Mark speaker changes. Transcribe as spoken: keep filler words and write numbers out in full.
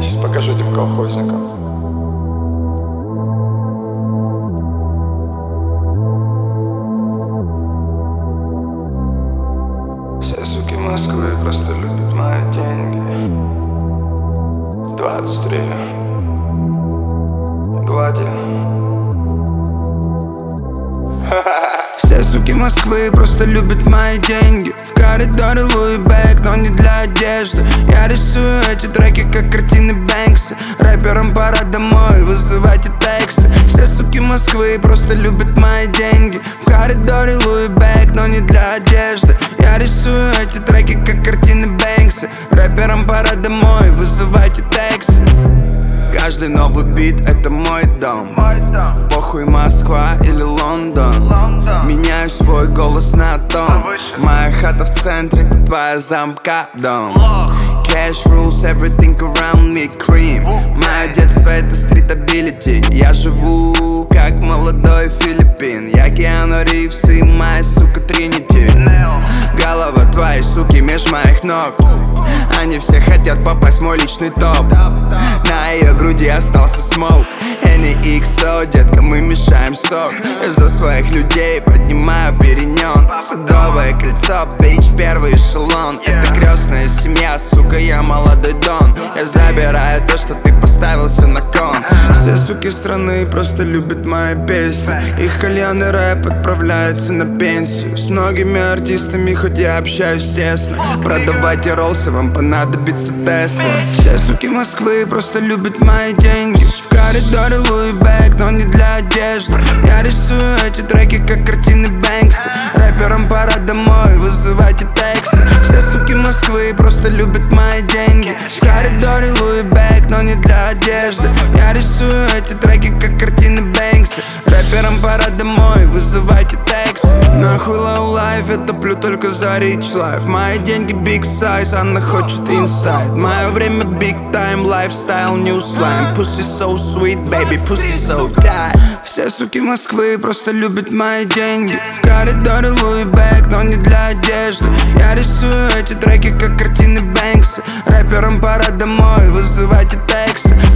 Speaker 1: Я сейчас покажу этим колхозникам. Все суки Москвы просто любят мои деньги. Двадцать три Глади. Все суки Москвы просто любят мои деньги. В коридоре Луи Бэг, но не для одежды. Я рисую эти треки, как картины Бэнкса. Рэперам пора домой, вызывайте тексы. Все суки Москвы просто любят мои деньги. В коридоре Луи Бэг, но не для одежды. Я рисую эти треки, как картины Бэнкса. Рэперам пора домой, вызывайте тексы. Каждый новый бит — это мой дом. Похуй, Москва или Лондон. Меняю свой голос на тон. Моя хата в центре, твоя замка дом. Cash rules everything around me, cream. Мое детство — это стрит-абилити. Я живу как молодой Филиппин. Я Киану Ривз и моя сука Тринити. Голова твоей суки меж моих ног. Они все хотят попасть в мой личный топ. На ее груди остался смоук. Эн икс о, детка, мы мешаем сок. За своих людей поднимаю перенен. Садовое кольцо, бич, первый эшелон. Это крестная семья, сука, я молодой дон. Я забираю то, что ты поставился на кон. Все суки страны просто любят мои песни. Их кальянный рэп отправляется на пенсию. С многими артистами, хоть я общаюсь тесно. Продавайте роллсы, вам понадобится Тесла. Все суки Москвы просто любят мои деньги. В коридоре Луи Бэг, но не для одежды. Я рисую эти треки, как картины Бэнкса. Рэперам пора домой, вызывайте тексы. Все суки Москвы просто любят мои деньги. В коридоре Луи Бэг, но не для одежды. Я рисую эти треки, как картины Бэнкса. Рэперам пора домой, вызывайте тексы. Нахуй low life, я топлю только за rich life. Мои деньги big size, она хочет inside. Мое время big time, lifestyle, new slime. Pussy so sweet, baby, pussy so tight. Все суки Москвы просто любят мои деньги. В коридоре Луи Бэг, но не для одежды. Я рисую эти треки, как картины Бэнкса. Рэперам пора домой, вызывайте тексы.